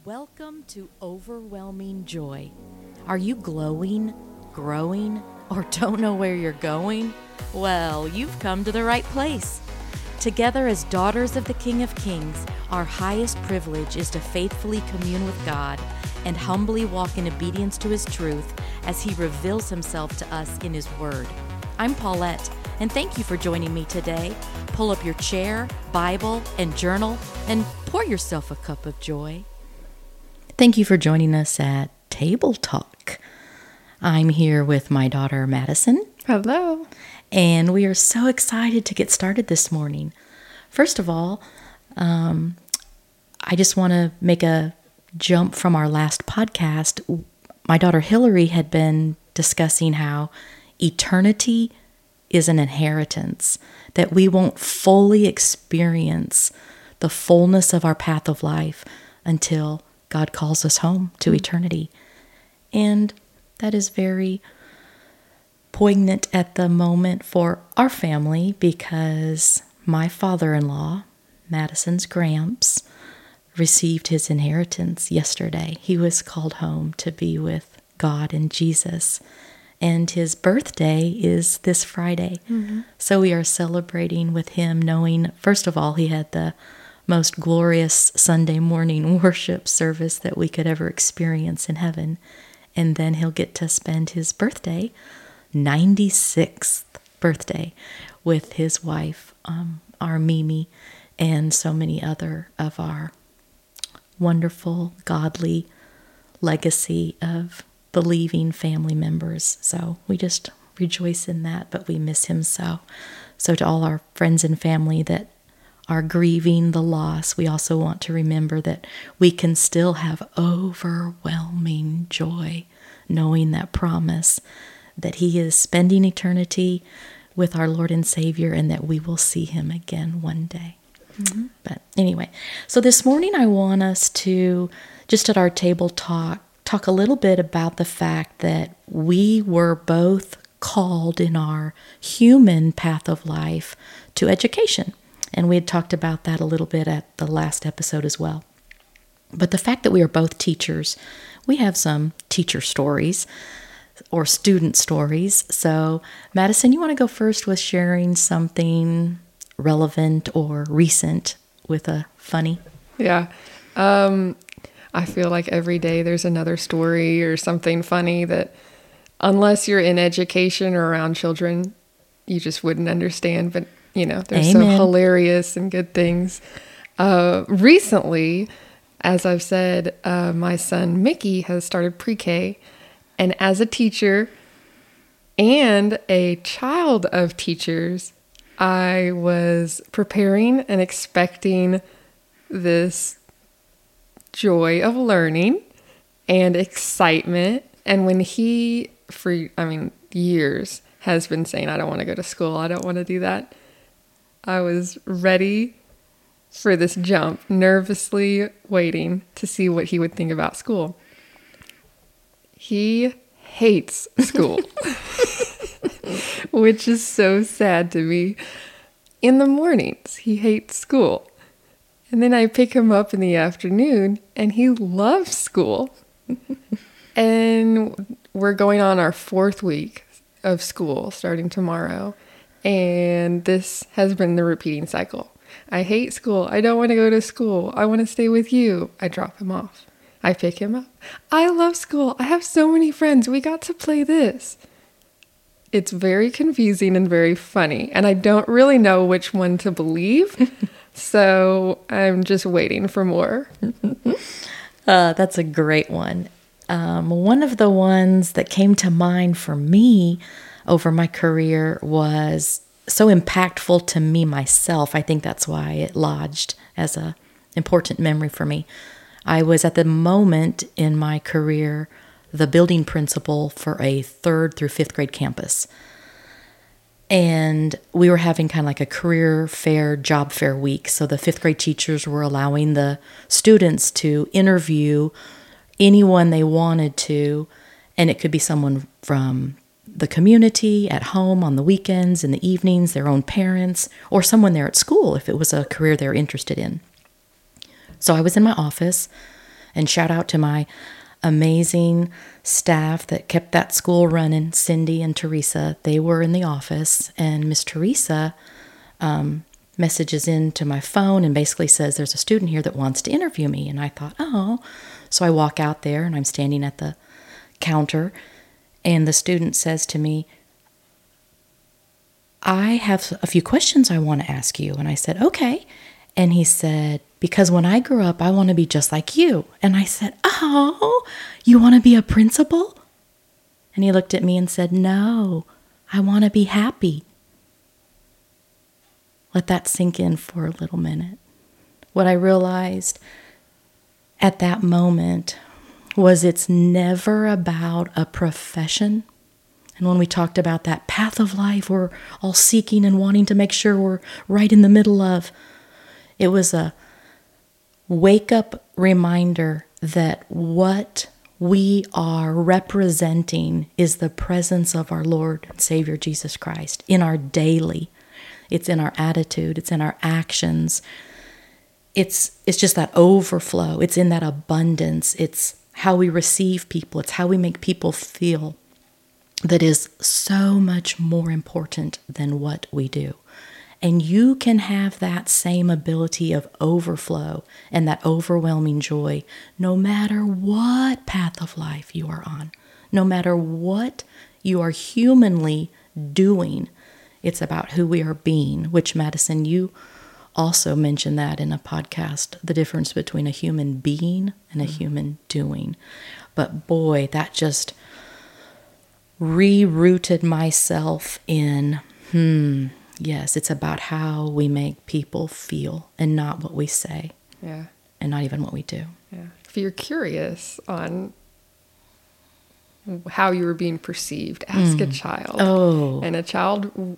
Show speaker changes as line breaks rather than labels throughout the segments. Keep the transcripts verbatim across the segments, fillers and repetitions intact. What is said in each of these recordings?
Welcome to Overwhelming Joy. Are you glowing, growing, or don't know where you're going? Well, you've come to the right place. Together as daughters of the King of Kings, our highest privilege is to faithfully commune with God and humbly walk in obedience to His truth as He reveals Himself to us in His Word. I'm Paulette, and thank you for joining me today. Pull up your chair, Bible, and journal, and pour yourself a cup of joy. Thank you for joining us at Table Talk. I'm here with my daughter, Madison.
Hello.
And we are so excited to get started this morning. First of all, um, I just want to make a jump from our last podcast. My daughter, Hillary, had been discussing how eternity is an inheritance, that we won't fully experience the fullness of our path of life until God calls us home to mm-hmm. eternity. And that is very poignant at the moment for our family because my father-in-law, Madison's Gramps, received his inheritance yesterday. He was called home to be with God and Jesus. And his birthday is this Friday. Mm-hmm. So we are celebrating with him, knowing, first of all, he had the most glorious Sunday morning worship service that we could ever experience in heaven. And then he'll get to spend his birthday, ninety-sixth birthday, with his wife, um, our Mimi, and so many other of our wonderful, godly legacy of believing family members. So we just rejoice in that, but we miss him so. So to all our friends and family that are grieving the loss, we also want to remember that we can still have overwhelming joy, knowing that promise that He is spending eternity with our Lord and Savior and that we will see Him again one day. Mm-hmm. But anyway, so this morning I want us to, just at our table talk, talk a little bit about the fact that we were both called in our human path of life to education. And we had talked about that a little bit at the last episode as well. But the fact that we are both teachers, we have some teacher stories or student stories. So, Madison, you want to go first with sharing something relevant or recent with a funny?
Yeah. Um, I feel like every day there's another story or something funny that, unless you're in education or around children, you just wouldn't understand. But you know, they're Amen. So hilarious and good things. Uh, recently, as I've said, uh, my son Mickey has started pre-K. And as a teacher and a child of teachers, I was preparing and expecting this joy of learning and excitement. And when he, for, I mean, years, has been saying, I don't want to go to school, I don't want to do that, I was ready for this jump, nervously waiting to see what he would think about school. He hates school, which is so sad to me. In the mornings, he hates school. And then I pick him up in the afternoon, and he loves school. And we're going on our fourth week of school starting tomorrow. And this has been the repeating cycle. I hate school. I don't want to go to school. I want to stay with you. I drop him off. I pick him up. I love school. I have so many friends. We got to play this. It's very confusing and very funny. And I don't really know which one to believe. So I'm just waiting for more.
uh, that's a great one. Um, one of the ones that came to mind for me over my career was so impactful to me myself. I think that's why it lodged as a important memory for me. I was at the moment in my career the building principal for a third through fifth grade campus. And we were having kind of like a career fair, job fair week. So the fifth grade teachers were allowing the students to interview anyone they wanted to. And it could be someone from the community, at home, on the weekends, in the evenings, their own parents, or someone there at school if it was a career they're interested in. So I was in my office And shout out to my amazing staff that kept that school running, Cindy and Teresa. They were in the office, and Miss Teresa um, messages into my phone and basically says, there's a student here that wants to interview me. And I thought, oh. So I walk out there, and I'm standing at the counter, and the student says to me, I have a few questions I want to ask you. And I said, okay. And he said, because when I grew up, I want to be just like you. And I said, oh, you want to be a principal? And he looked at me and said, no, I want to be happy. Let that sink in for a little minute. What I realized at that moment was it's never about a profession. And when we talked about that path of life we're all seeking and wanting to make sure we're right in the middle of, it was a wake-up reminder that what we are representing is the presence of our Lord and Savior Jesus Christ in our daily. It's in our attitude. It's in our actions. It's it's just that overflow. It's in that abundance. It's how we receive people. It's how we make people feel that is so much more important than what we do. And you can have that same ability of overflow and that overwhelming joy no matter what path of life you are on, no matter what you are humanly doing. It's about who we are being, which, Madison, you also mentioned that in a podcast, the difference between a human being and a human doing. But boy, that just rerouted myself in, hmm, yes, it's about how we make people feel and not what we say.
Yeah.
And not even what we do.
Yeah. If you're curious on how you were being perceived, ask mm. a child.
Oh.
And a child,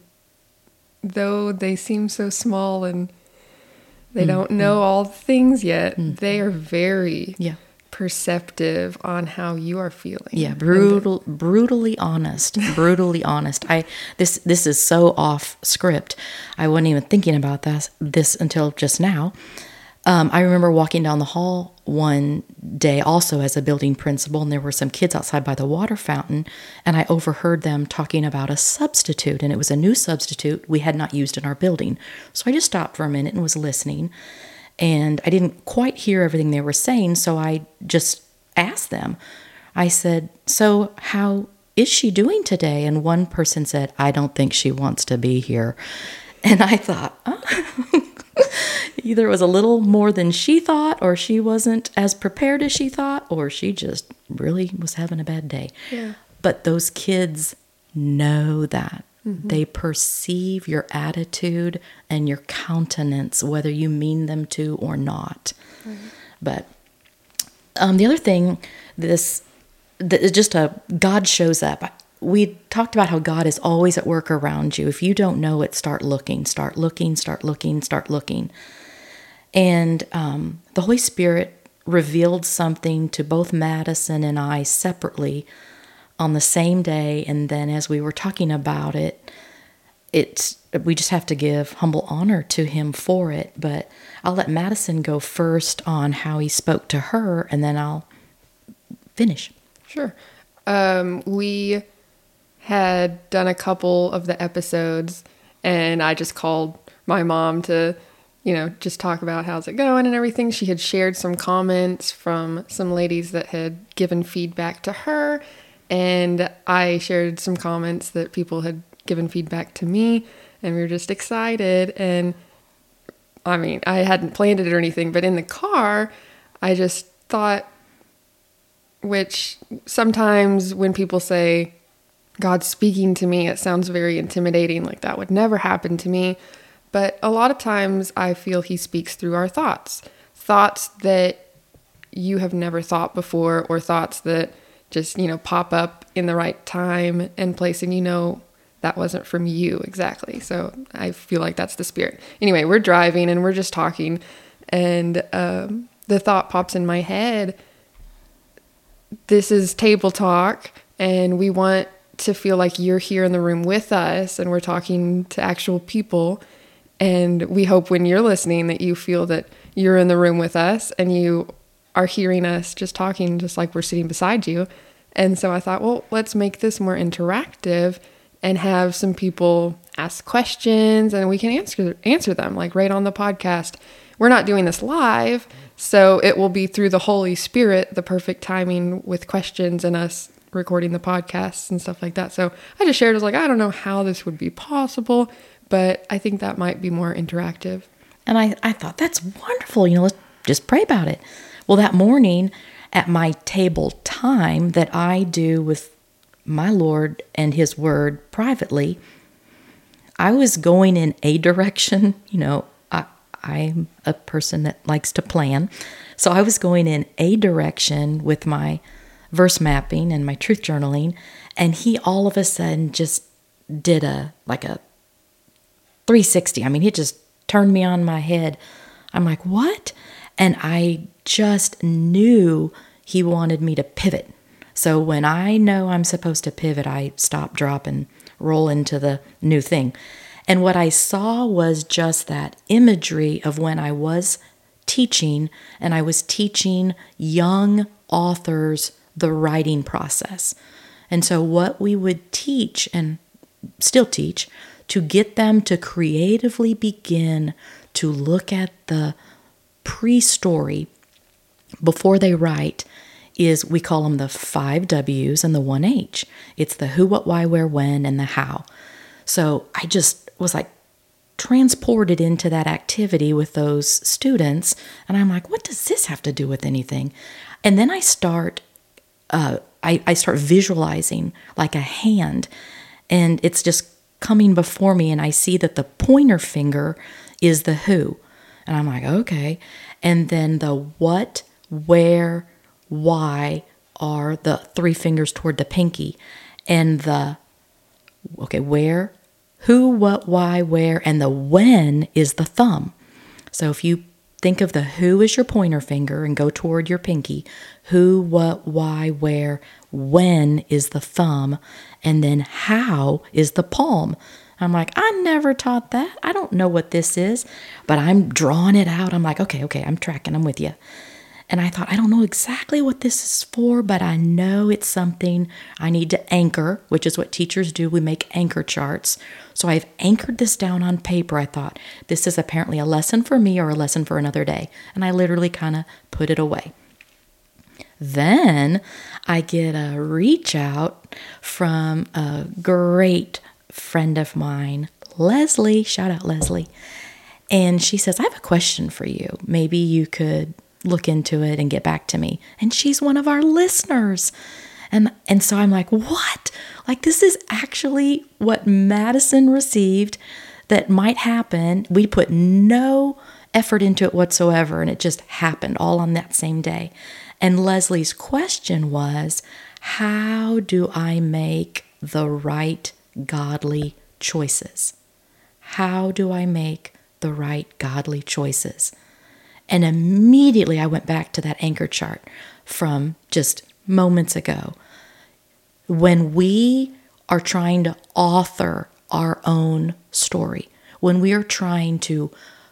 though they seem so small and they mm. don't know all the things yet, mm. they are very yeah. perceptive on how you are feeling.
Yeah, brutal, brutally honest, brutally honest. I this this is so off script. I wasn't even thinking about this this until just now. Um, I remember walking down the hall one day also as a building principal, and there were some kids outside by the water fountain, and I overheard them talking about a substitute, and it was a new substitute we had not used in our building. So I just stopped for a minute and was listening. And I didn't quite hear everything they were saying, so I just asked them. I said, so how is she doing today? And one person said, I don't think she wants to be here. And I thought, oh. Either it was a little more than she thought, or she wasn't as prepared as she thought, or she just really was having a bad day.
Yeah.
But those kids know that. Mm-hmm. They perceive your attitude and your countenance, whether you mean them to or not. Mm-hmm. But um, the other thing, this, this just a God shows up. We talked about how God is always at work around you. If you don't know it, start looking, start looking, start looking, start looking. And um, the Holy Spirit revealed something to both Madison and I separately on the same day, and then as we were talking about it, it's we just have to give humble honor to him for it. But I'll let Madison go first on how he spoke to her, and then I'll finish.
Sure. Um, we had done a couple of the episodes, and I just called my mom to, you know, just talk about how's it going and everything. She had shared some comments from some ladies that had given feedback to her, and I shared some comments that people had given feedback to me, and we were just excited. And I mean, I hadn't planned it or anything, but in the car, I just thought, which sometimes when people say, God's speaking to me, it sounds very intimidating, like that would never happen to me. But a lot of times I feel he speaks through our thoughts, thoughts that you have never thought before, or thoughts that just, you know, pop up in the right time and place, and you know that wasn't from you exactly. So I feel like that's the Spirit. Anyway, we're driving and we're just talking, and um, the thought pops in my head, this is table talk, and we want to feel like you're here in the room with us, and we're talking to actual people. And we hope when you're listening that you feel that you're in the room with us and you are hearing us just talking, just like we're sitting beside you. And so I thought, well, let's make this more interactive and have some people ask questions and we can answer answer them like right on the podcast. We're not doing this live, so it will be through the Holy Spirit, the perfect timing with questions and us recording the podcasts and stuff like that. So I just shared, I was like, I don't know how this would be possible, but I think that might be more interactive.
And I, I thought, that's wonderful. You know, let's just pray about it. Well, that morning at my table time that I do with my Lord and his word privately, I was going in a direction. You know, I, I'm a person that likes to plan. So I was going in a direction with my verse mapping and my truth journaling. And he all of a sudden just did a, like a three sixty. I mean, he just turned me on my head. I'm like, what? And I just knew he wanted me to pivot. So when I know I'm supposed to pivot, I stop, drop, and roll into the new thing. And what I saw was just that imagery of when I was teaching, and I was teaching young authors the writing process. And so what we would teach, and still teach, to get them to creatively begin to look at the pre-story before they write, is we call them the five W's and the one H. It's the who, what, why, where, when, and the how. So I just was like transported into that activity with those students. And I'm like, what does this have to do with anything? And then I start, uh, I, I start visualizing like a hand, and it's just coming before me. And I see that the pointer finger is the who. And I'm like, okay. And then the what, where, why are the three fingers toward the pinky, and the, okay, where, who, what, why, where, and the when is the thumb. So if you think of the who as your pointer finger and go toward your pinky, who, what, why, where, when is the thumb, and then how is the palm. I'm like, I never taught that. I don't know what this is, but I'm drawing it out. I'm like, okay, okay, I'm tracking, I'm with you. And I thought, I don't know exactly what this is for, but I know it's something I need to anchor, which is what teachers do. We make anchor charts. So I've anchored this down on paper. I thought, this is apparently a lesson for me or a lesson for another day. And I literally kind of put it away. Then I get a reach out from a great friend of mine, Leslie. Shout out, Leslie. And she says, I have a question for you. Maybe you could look into it and get back to me. And she's one of our listeners. And and so I'm like, what? Like, this is actually what Madison received that might happen. We put no effort into it whatsoever, and it just happened all on that same day. And Leslie's question was, how do I make the right godly choices? How do I make the right godly choices? And immediately I went back to that anchor chart from just moments ago. When we are trying to author our own story, when we are trying to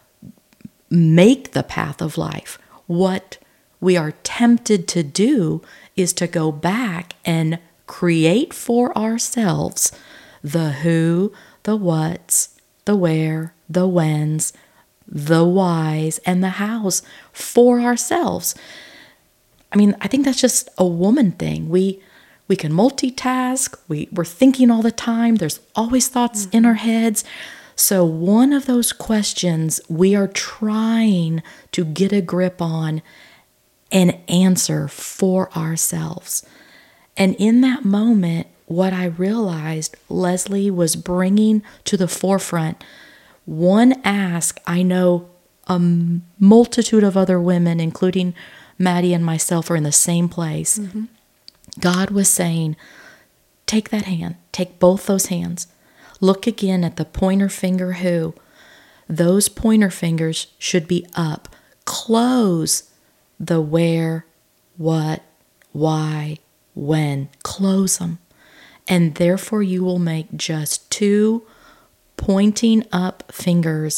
make the path of life, what we are tempted to do is to go back and create for ourselves the who, the whats, the where, the whens, the whys, and the hows for ourselves. I mean, I think that's just a woman thing. We we can multitask. We, we're thinking all the time. There's always thoughts mm-hmm. in our heads. So one of those questions we are trying to get a grip on and answer for ourselves. And in that moment, what I realized Leslie was bringing to the forefront, one ask I know a multitude of other women, including Maddie and myself, are in the same place. Mm-hmm. God was saying, take that hand, take both those hands. Look again at the pointer finger who. Those pointer fingers should be up. Close the where, what, why, when. Close them. And therefore you will make just two pointing up fingers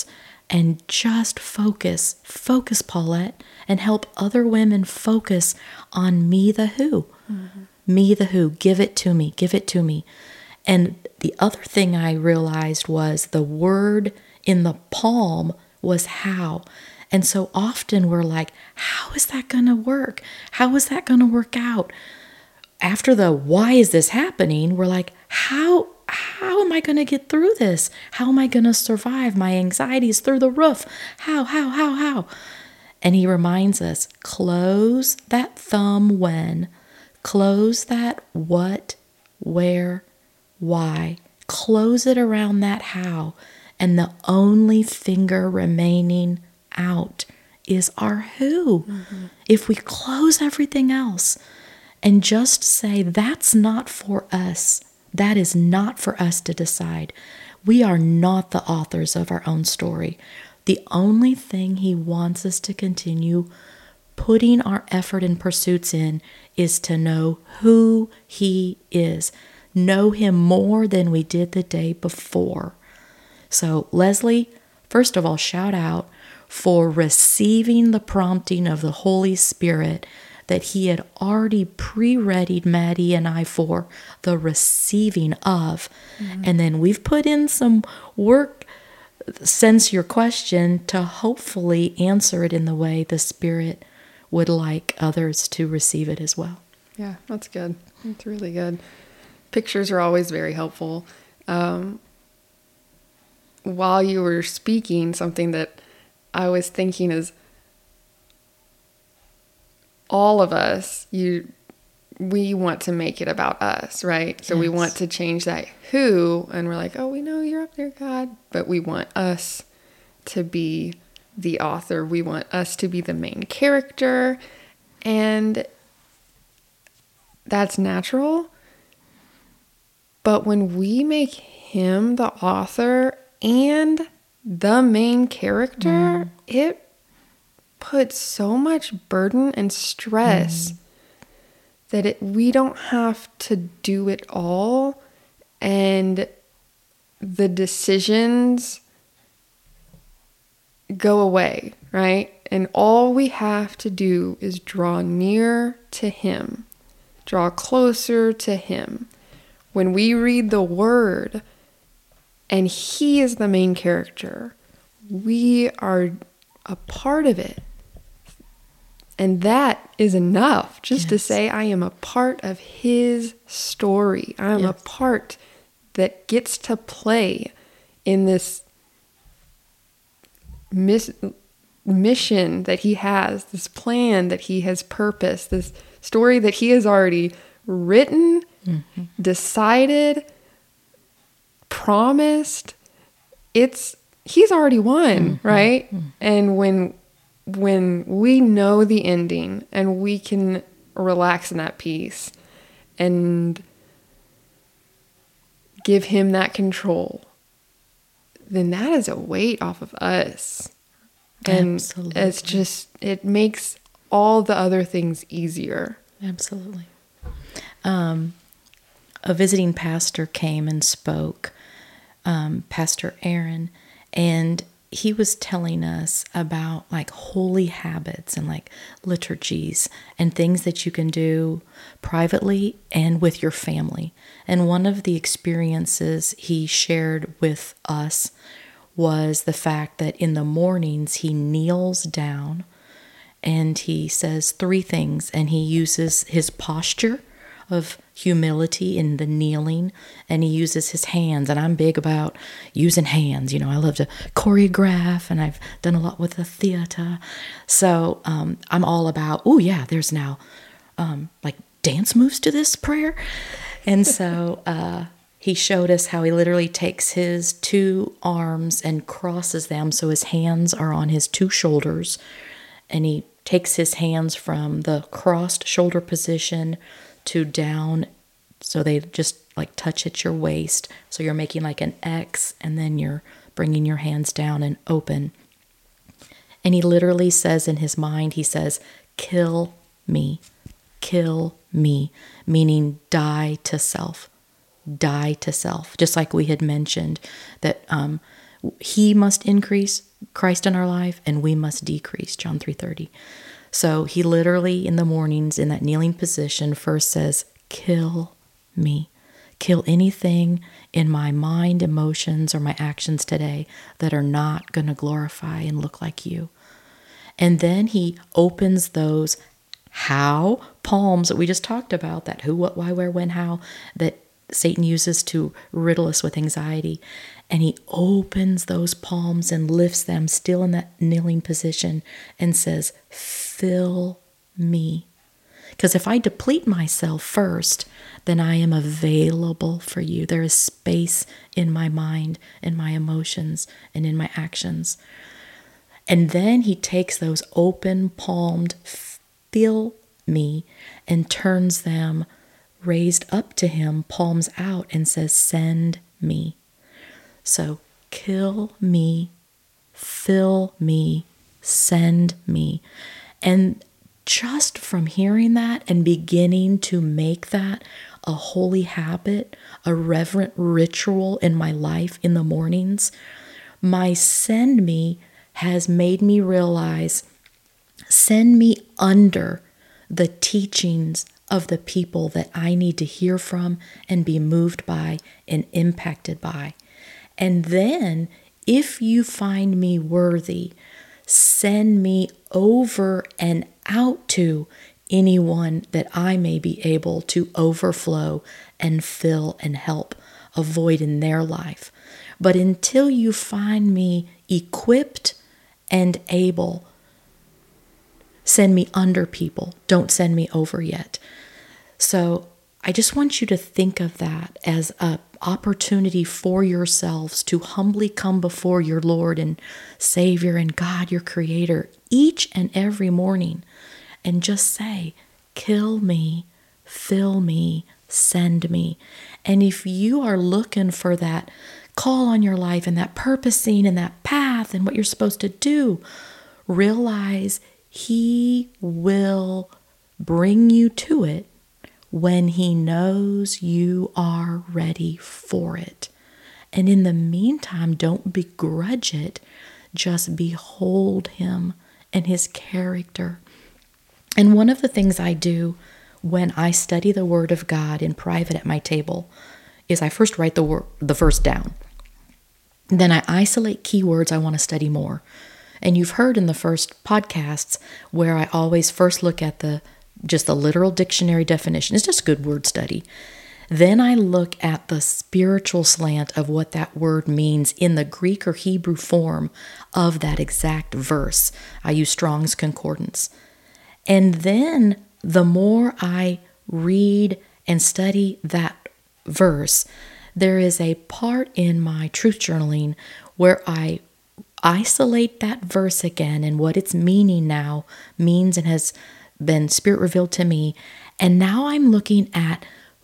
and just focus, focus, Paulette, and help other women focus on me, the who. Mm-hmm. Me, the who. Give it to me. Give it to me. And the other thing I realized was the word in the palm was how. And so often we're like, how is that going to work? How is that going to work out? After the why is this happening, we're like, how how am I going to get through this? How am I going to survive? My anxiety is through the roof. How, how, how, how? And he reminds us, close that thumb when, close that what, where, why. Close it around that how. And the only finger remaining out is our who. Mm-hmm. If we close everything else and just say, that's not for us. That is not for us to decide. We are not the authors of our own story. The only thing he wants us to continue putting our effort and pursuits in is to know who he is. Know him more than we did the day before. So, Leslie, first of all, shout out for receiving the prompting of the Holy Spirit that he had already pre-readied Maddie and I for the receiving of. Mm-hmm. And then we've put in some work since your question to hopefully answer it in the way the Spirit would like others to receive it as well.
Yeah, that's good. That's really good. Pictures are always very helpful. Um, while you were speaking, something that I was thinking is all of us, you, we want to make it about us, right? So yes. We want to change that who, and we're like, oh, we know you're up there, God, but we want us to be the author. We want us to be the main character, and that's natural. But when we make him the author and the main character, mm. it puts so much burden and stress mm. that it, we don't have to do it all, and the decisions go away, right? And all we have to do is draw near to him, draw closer to him. When we read the word and he is the main character, we are a part of it. And that is enough just yes. to say, I am a part of his story. I am yes. a part that gets to play in this mis- mission that he has, this plan that he has purposed, this story that he has already written, mm-hmm. decided, promised. It's, he's already won, mm-hmm. right? Mm-hmm. And when when we know the ending and we can relax in that peace and give him that control, then that is a weight off of us. And Absolutely. It's just, it makes all the other things easier.
Absolutely. Um, a visiting pastor came and spoke, um, Pastor Aaron, and he was telling us about like holy habits and like liturgies and things that you can do privately and with your family. And one of the experiences he shared with us was the fact that in the mornings he kneels down and he says three things, and he uses his posture of humility in the kneeling, and he uses his hands. And I'm big about using hands. You know, I love to choreograph, and I've done a lot with the theater. So um, I'm all about, oh yeah, there's now um, like dance moves to this prayer. And so uh, he showed us how he literally takes his two arms and crosses them so his hands are on his two shoulders, and he takes his hands from the crossed shoulder position to down, so they just like touch at your waist. So you're making like an X, and then you're bringing your hands down and open. And he literally says in his mind, he says, kill me, kill me, meaning die to self, die to self. Just like we had mentioned that um, He must increase, Christ in our life, and we must decrease, John three thirty. So he literally in the mornings in that kneeling position first says, kill me. Kill anything in my mind, emotions, or my actions today that are not going to glorify and look like you. And then he opens those how palms that we just talked about, that who, what, why, where, when, how, that Satan uses to riddle us with anxiety. And he opens those palms and lifts them still in that kneeling position and says, fill me. Because if I deplete myself first, then I am available for you. There is space in my mind, in my emotions, and in my actions. And then he takes those open palmed, fill me, and turns them raised up to him, palms out, and says, send me. So kill me, fill me, send me. And just from hearing that and beginning to make that a holy habit, a reverent ritual in my life in the mornings, my send me has made me realize, send me under the teachings of the people that I need to hear from and be moved by and impacted by. And then, if you find me worthy, send me over and out to anyone that I may be able to overflow and fill and help avoid in their life. But until you find me equipped and able, send me under people. Don't send me over yet. So I just want you to think of that as an opportunity for yourselves to humbly come before your Lord and Savior and God, your Creator, each and every morning, and just say, kill me, fill me, send me. And if you are looking for that call on your life and that purposing and that path and what you're supposed to do, realize He will bring you to it when He knows you are ready for it. And in the meantime, don't begrudge it. Just behold Him and His character. And one of the things I do when I study the Word of God in private at my table is I first write the word, the verse down. Then I isolate keywords I want to study more. And you've heard in the first podcasts where I always first look at the just the literal dictionary definition. It's just good word study. Then I look at the spiritual slant of what that word means in the Greek or Hebrew form of that exact verse. I use Strong's Concordance. And then the more I read and study that verse, there is a part in my truth journaling where I isolate that verse again and what its meaning now means and has been Spirit revealed to me. And now I'm looking at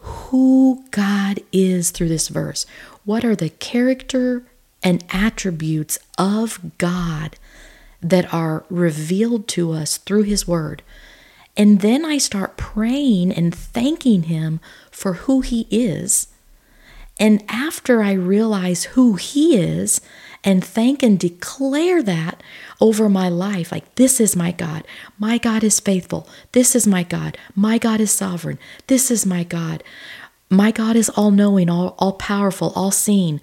who God is through this verse. What are the character and attributes of God that are revealed to us through His Word? And then I start praying and thanking Him for who He is. And after I realize who He is and thank and declare that over my life, like, this is my God. My God is faithful. This is my God. My God is sovereign. This is my God. My God is all-knowing, all, all-powerful, all-seeing.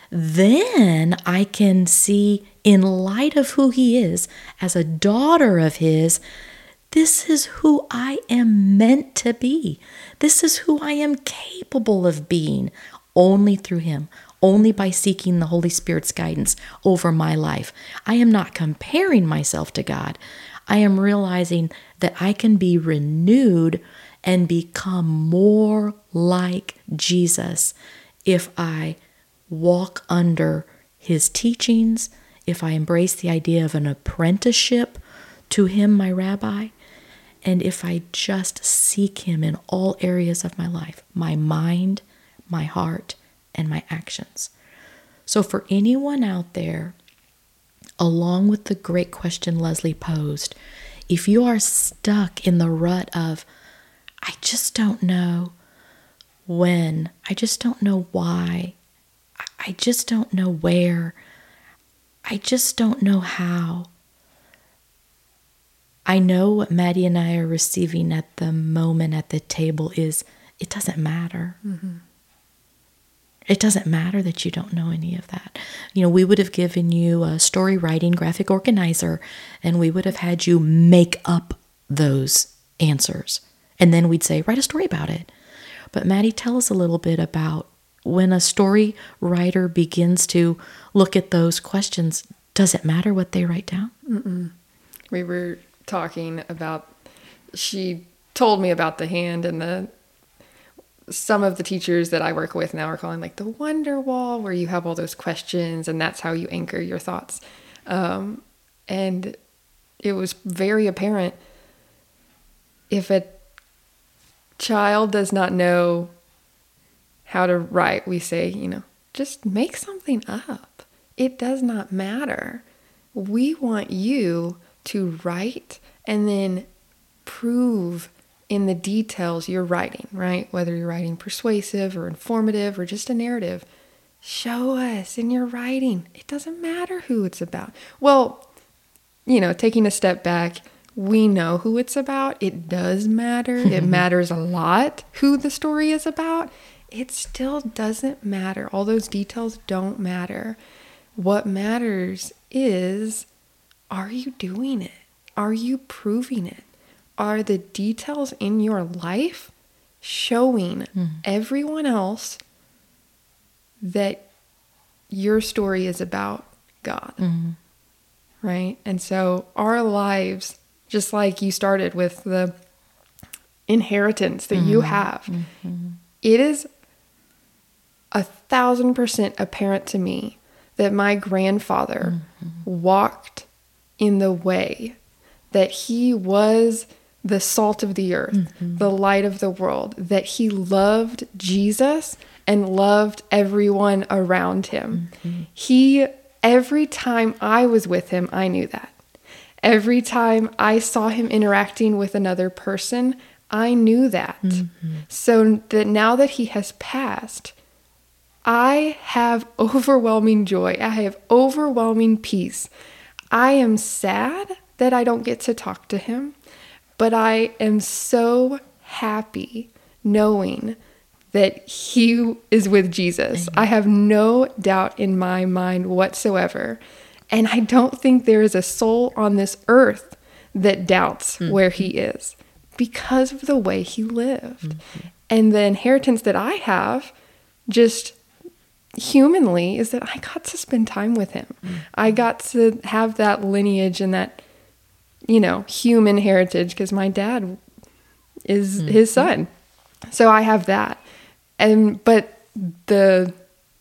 Then I can see, in light of who He is, as a daughter of His, this is who I am meant to be. This is who I am capable of being, only through Him, only by seeking the Holy Spirit's guidance over my life. I am not comparing myself to God. I am realizing that I can be renewed and become more like Jesus if I walk under His teachings, if I embrace the idea of an apprenticeship to Him, my rabbi, and if I just seek Him in all areas of my life, my mind, my heart, and my actions. So for anyone out there, along with the great question Leslie posed, if you are stuck in the rut of, I just don't know when, I just don't know why, I just don't know where, I just don't know how. I know what Maddie and I are receiving at the moment at the table is, it doesn't matter. Mm-hmm. It doesn't matter that you don't know any of that. You know, we would have given you a story writing graphic organizer, and we would have had you make up those answers. And then we'd say, write a story about it. But Maddie, tell us a little bit about when a story writer begins to look at those questions, does it matter what they write down?
Mm-mm. We were talking about, she told me about the hand, and the some of the teachers that I work with now are calling like the wonder wall, where you have all those questions and that's how you anchor your thoughts. Um, and it was very apparent, if a child does not know how to write, we say, you know, just make something up. It does not matter. We want you to write and then prove in the details you're writing, right? Whether you're writing persuasive or informative or just a narrative, show us in your writing. It doesn't matter who it's about. Well, you know, taking a step back, we know who it's about. It does matter. It matters a lot who the story is about. It still doesn't matter. All those details don't matter. What matters is, are you doing it? Are you proving it? Are the details in your life showing mm. everyone else that your story is about God? Mm. Right? And so our lives, just like you started with the inheritance that mm. you have, mm-hmm. it is a thousand percent apparent to me that my grandfather mm-hmm. walked in the way, that he was the salt of the earth, mm-hmm. the light of the world, that he loved Jesus and loved everyone around him. Mm-hmm. He, every time I was with him, I knew that. Every time I saw him interacting with another person, I knew that. Mm-hmm. So that now that he has passed, I have overwhelming joy. I have overwhelming peace. I am sad that I don't get to talk to him, but I am so happy knowing that he is with Jesus. Amen. I have no doubt in my mind whatsoever. And I don't think there is a soul on this earth that doubts mm-hmm. where he is, because of the way he lived. Mm-hmm. And the inheritance that I have, just humanly, is that I got to spend time with him. Mm-hmm. I got to have that lineage and that, you know, human heritage, because my dad is mm-hmm. his son. So I have that. And, but the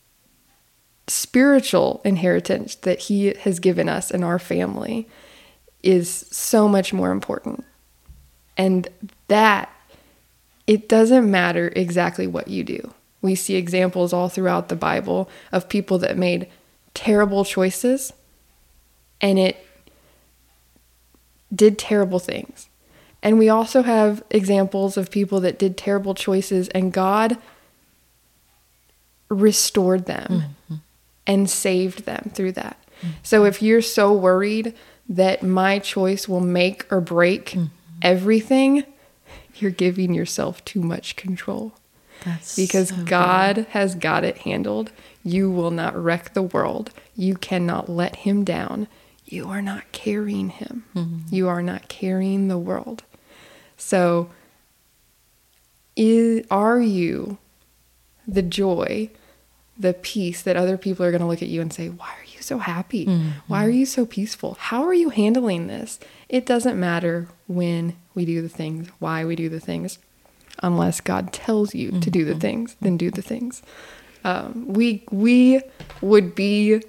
spiritual inheritance that he has given us in our family is so much more important. And that, it doesn't matter exactly what you do. We see examples all throughout the Bible of people that made terrible choices, and it did terrible things. And we also have examples of people that did terrible choices, and God restored them mm-hmm. and saved them through that. Mm-hmm. So if you're so worried that my choice will make or break mm-hmm. everything, you're giving yourself too much control. That's because so God good. Has got it handled. You will not wreck the world. You cannot let him down. You are not carrying him. Mm-hmm. You are not carrying the world. So is, are you the joy, the peace that other people are going to look at you and say, why are you so happy? Mm-hmm. Why are you so peaceful? How are you handling this? It doesn't matter when we do the things, why we do the things, unless God tells you mm-hmm. to do the things, then do the things. Um, we, we would be,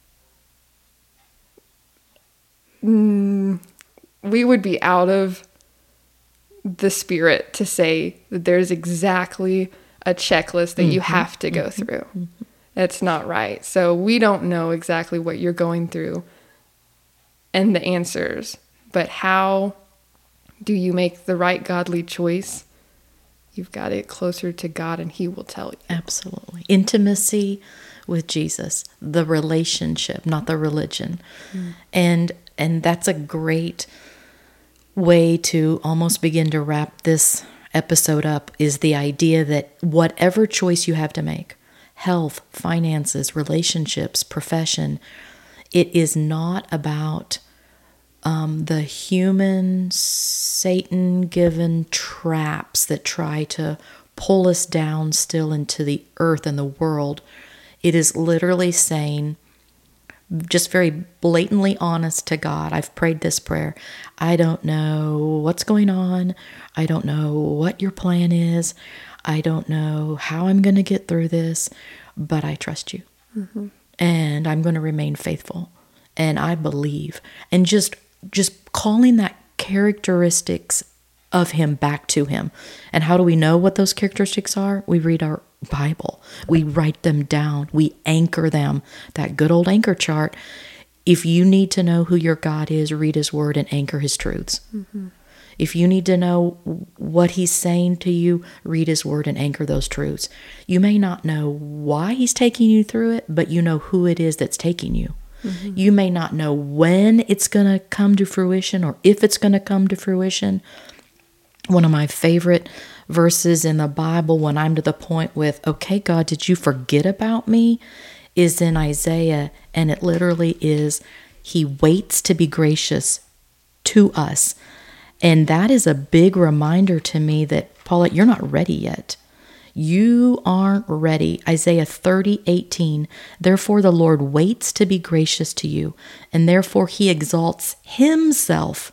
mm, we would be out of the spirit to say that there's exactly a checklist that mm-hmm. you have to go mm-hmm. through. Mm-hmm. That's not right. So we don't know exactly what you're going through and the answers, but how do you make the right godly choice? You've got it closer to God, and he will tell you.
Absolutely. Intimacy with Jesus, the relationship, not the religion. Mm. And and that's a great way to almost begin to wrap this episode up, is the idea that whatever choice you have to make, health, finances, relationships, profession, it is not about um, the human Satan-given traps that try to pull us down still into the earth and the world. It is literally saying, just very blatantly honest to God, I've prayed this prayer. I don't know what's going on. I don't know what your plan is. I don't know how I'm going to get through this, but I trust you. Mm-hmm. And I'm going to remain faithful. And I believe. And just just calling that characteristics of him back to him. And how do we know what those characteristics are? We read our Bible. We write them down. We anchor them. That good old anchor chart. If you need to know who your God is, read his word and anchor his truths. Mm-hmm. If you need to know what he's saying to you, read his word and anchor those truths. You may not know why he's taking you through it, but you know who it is that's taking you. Mm-hmm. You may not know when it's going to come to fruition or if it's going to come to fruition. One of my favorite verses in the Bible when I'm to the point with, okay, God, did you forget about me? Is in Isaiah, and it literally is, he waits to be gracious to us. And that is a big reminder to me that, Paulette, you're not ready yet. You aren't ready. Isaiah thirty eighteen, therefore the Lord waits to be gracious to you, and therefore he exalts himself,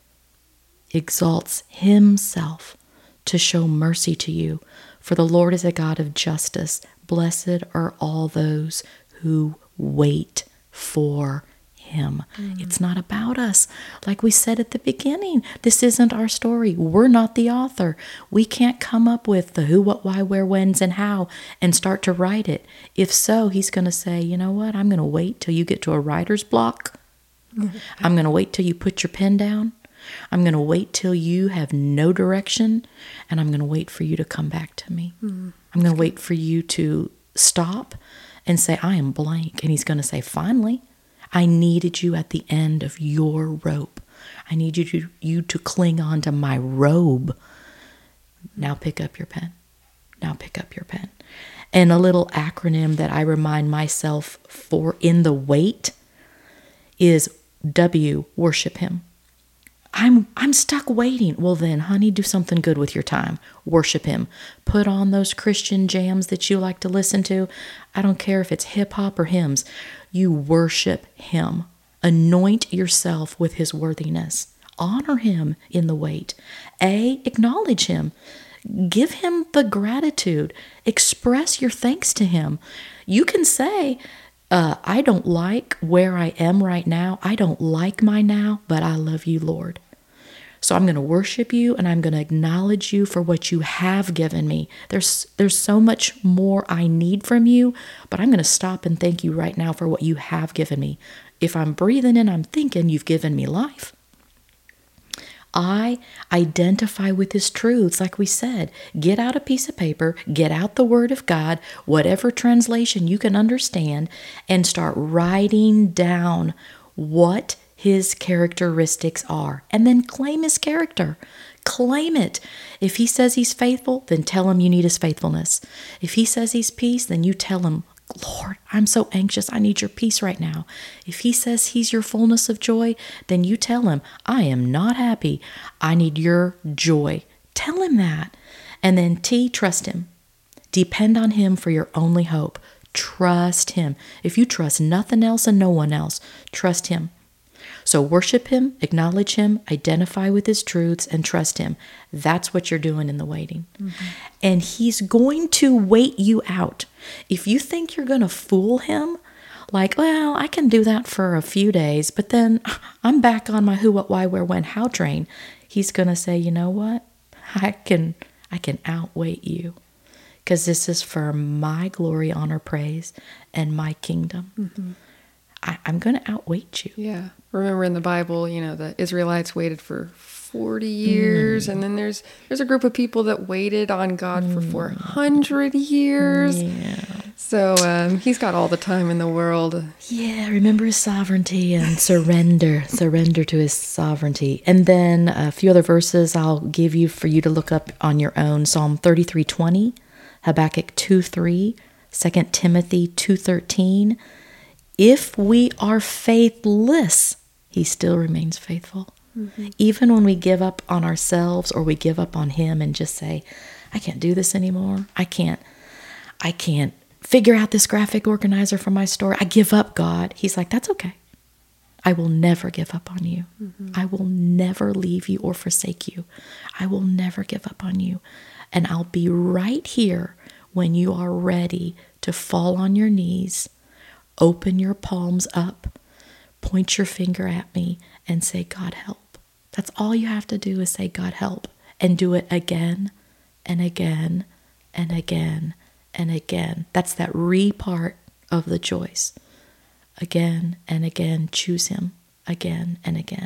exalts himself to show mercy to you. For the Lord is a God of justice. Blessed are all those who wait for him. Mm. It's not about us. Like we said at the beginning, this isn't our story. We're not the author. We can't come up with the who, what, why, where, whens, and how and start to write it. If so, he's going to say, you know what? I'm going to wait till you get to a writer's block. Mm-hmm. I'm going to wait till you put your pen down. I'm going to wait till you have no direction, and I'm going to wait for you to come back to me. Mm-hmm. I'm going to wait for you to stop and say, I am blank. And he's going to say, finally, I needed you at the end of your rope. I need you to, you to cling on to my robe. Now pick up your pen. Now pick up your pen. And a little acronym that I remind myself for in the wait is W, worship him. I'm I'm stuck waiting. Well then, honey, do something good with your time. Worship him. Put on those Christian jams that you like to listen to. I don't care if it's hip hop or hymns. You worship him. Anoint yourself with his worthiness. Honor him in the wait. A, acknowledge him. Give him the gratitude. Express your thanks to him. You can say, Uh, I don't like where I am right now. I don't like my now, but I love you, Lord. So I'm going to worship you, and I'm going to acknowledge you for what you have given me. There's there's so much more I need from you, but I'm going to stop and thank you right now for what you have given me. If I'm breathing and I'm thinking, you've given me life. I identify with his truths, like we said. Get out a piece of paper, get out the Word of God, whatever translation you can understand, and start writing down what his characteristics are. And then claim his character. Claim it. If he says he's faithful, then tell him you need his faithfulness. If he says he's peace, then you tell him, Lord, I'm so anxious. I need your peace right now. If he says he's your fullness of joy, then you tell him, I am not happy. I need your joy. Tell him that. And then T, trust him. Depend on him for your only hope. Trust him. If you trust nothing else and no one else, trust him. So worship him, acknowledge him, identify with his truths, and trust him. That's what you're doing in the waiting. Mm-hmm. And he's going to wait you out. If you think you're going to fool him, like, well, I can do that for a few days, but then I'm back on my who, what, why, where, when, how train. He's going to say, you know what? I can, I can outwait you because this is for my glory, honor, praise, and my kingdom. Mm-hmm. I, I'm going to outweight you.
Yeah. Remember in the Bible, you know, the Israelites waited for forty years, mm. and then there's there's a group of people that waited on God mm. for four hundred years.
Yeah.
So um, he's got all the time in the world.
Yeah, remember his sovereignty and surrender, surrender to his sovereignty. And then a few other verses I'll give you for you to look up on your own. Psalm thirty-three twenty, Habakkuk two three, Second Timothy two thirteen. If we are faithless, he still remains faithful. Mm-hmm. Even when we give up on ourselves or we give up on him and just say, I can't do this anymore. I can't, I can't figure out this graphic organizer for my store. I give up, God. He's like, that's okay. I will never give up on you. Mm-hmm. I will never leave you or forsake you. I will never give up on you. And I'll be right here when you are ready to fall on your knees, open your palms up, point your finger at me, and say, God, help. That's all you have to do is say, God, help. And do it again and again and again and again. That's that re part of the choice. Again and again, choose him again and again.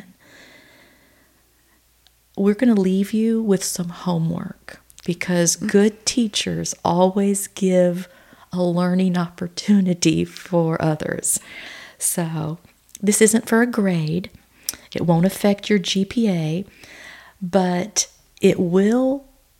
We're going to leave you with some homework because good teachers always give a learning opportunity for others. So this isn't for a grade. It won't affect your G P A, but it will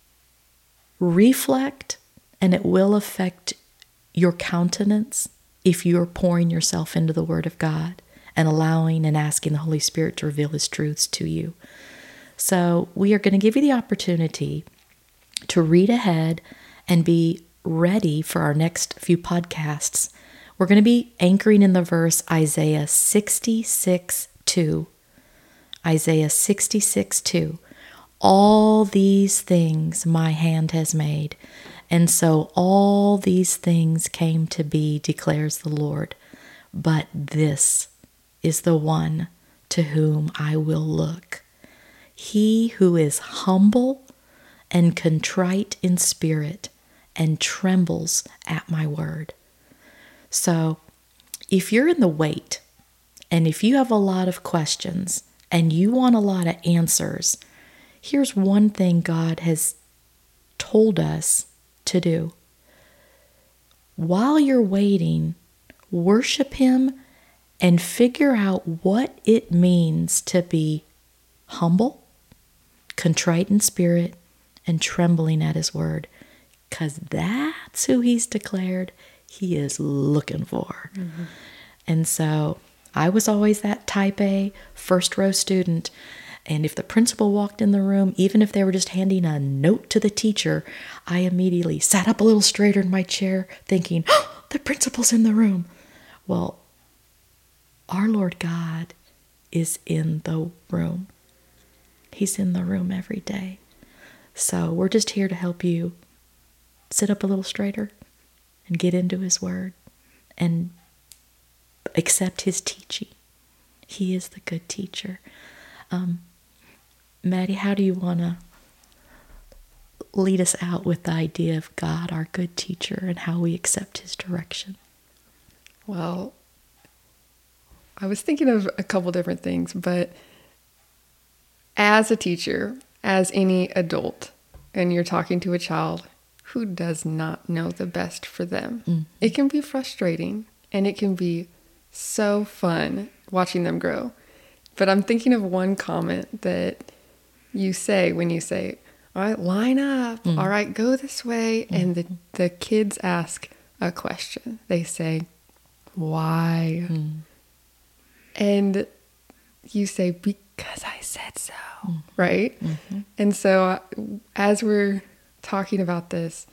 reflect and it will affect your countenance if you're pouring yourself into the Word of God and allowing and asking the Holy Spirit to reveal His truths to you. So we are going to give you the opportunity to read ahead and be ready for our next few podcasts. We're going to be anchoring in the verse Isaiah sixty-six two. Isaiah sixty-six two. All these things my hand has made. And so all these things came to be, declares the Lord. But this is the one to whom I will look. He who is humble and contrite in spirit and trembles at my word. So if you're in the wait, and if you have a lot of questions and you want a lot of answers, here's one thing God has told us to do. While you're waiting, worship Him and figure out what it means to be humble, contrite in spirit, and trembling at His word. Because that's who He's declared He is looking for. Mm-hmm. And so I was always that type A, first row student. And if the principal walked in the room, even if they were just handing a note to the teacher, I immediately sat up a little straighter in my chair thinking, oh, the principal's in the room. Well, our Lord God is in the room. He's in the room every day. So we're just here to help you sit up a little straighter and get into His word and accept His teaching. He is the good teacher. Um, Maddie, how do you want to lead us out with the idea of God, our good teacher, and how we accept His direction?
Well, I was thinking of a couple different things, but as a teacher, as any adult, and you're talking to a child who does not know the best for them, mm-hmm. it can be frustrating and it can be so fun watching them grow. But I'm thinking of one comment that you say when you say, all right, line up. Mm. All right, go this way. Mm. And the, the kids ask a question. They say, why? Mm. And you say, because I said so, mm. right? Mm-hmm. And so uh, as we're talking about this,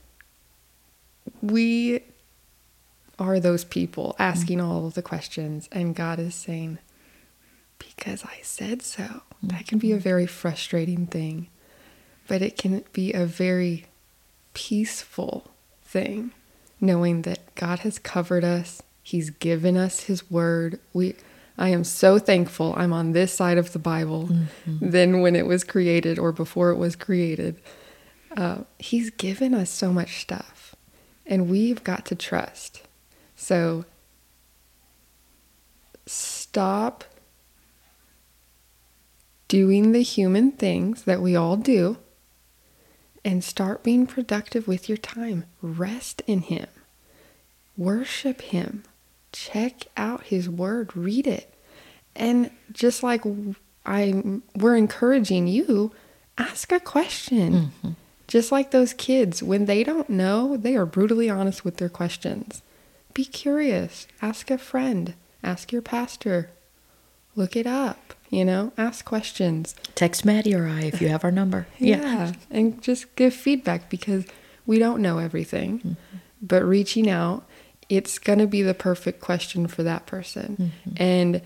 we are those people asking mm. all of the questions. And God is saying, because I said so. That can be a very frustrating thing, but it can be a very peaceful thing, knowing that God has covered us. He's given us His word. We, I am so thankful I'm on this side of the Bible mm-hmm. than when it was created or before it was created. Uh, he's given us so much stuff, and we've got to trust. So stop doing the human things that we all do and start being productive with your time. Rest in Him. worship him. Check out his word, read it. And just like I we're encouraging you, ask a question. Mm-hmm. Just like those kids, when they don't know, they are brutally honest with their questions. Be curious. Ask a friend. Ask your pastor. Look it up. You know, ask questions.
Text Maddie or I if you have our number.
Yeah. yeah. And just give feedback, because we don't know everything. Mm-hmm. But reaching out, it's going to be the perfect question for that person. Mm-hmm. And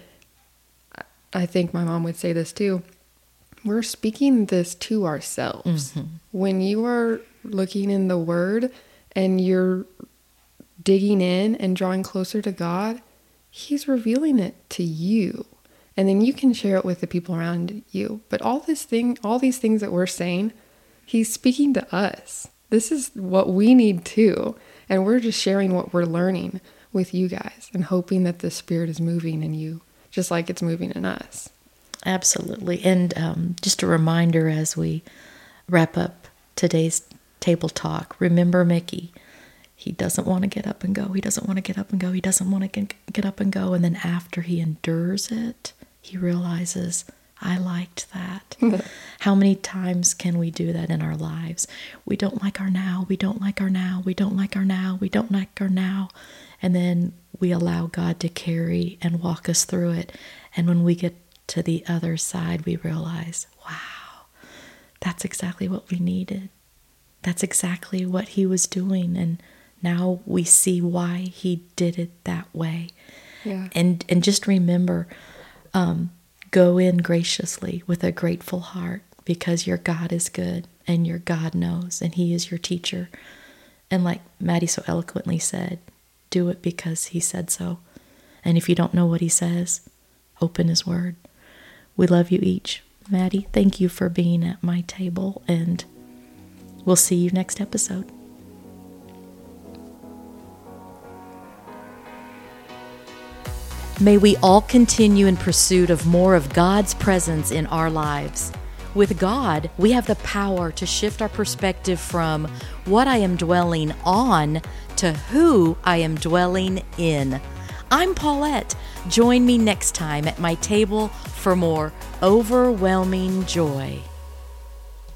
I think my mom would say this too. We're speaking this to ourselves. Mm-hmm. When you are looking in the Word and you're digging in and drawing closer to God, He's revealing it to you. And then you can share it with the people around you. But all this thing, all these things that we're saying, He's speaking to us. This is what we need too. And we're just sharing what we're learning with you guys and hoping that the Spirit is moving in you, just like it's moving in us.
Absolutely. And um, just a reminder as we wrap up today's table talk, remember Mickey. He doesn't want to get up and go. He doesn't want to get up and go. He doesn't want to get up and go. And then after he endures it, he realizes, I liked that. How many times can we do that in our lives? We don't like our now. We don't like our now. We don't like our now. We don't like our now. And then we allow God to carry and walk us through it. And when we get to the other side, we realize, wow, that's exactly what we needed. That's exactly what He was doing. And now we see why He did it that way.
Yeah.
And and just remember, um, go in graciously with a grateful heart, because your God is good and your God knows, and He is your teacher. And like Maddie so eloquently said, do it because He said so. And if you don't know what He says, open His word. We love you each. Maddie, thank you for being at my table, and we'll see you next episode. May we all continue in pursuit of more of God's presence in our lives. With God, we have the power to shift our perspective from what I am dwelling on to who I am dwelling in. I'm Paulette. Join me next time at my table for more overwhelming joy.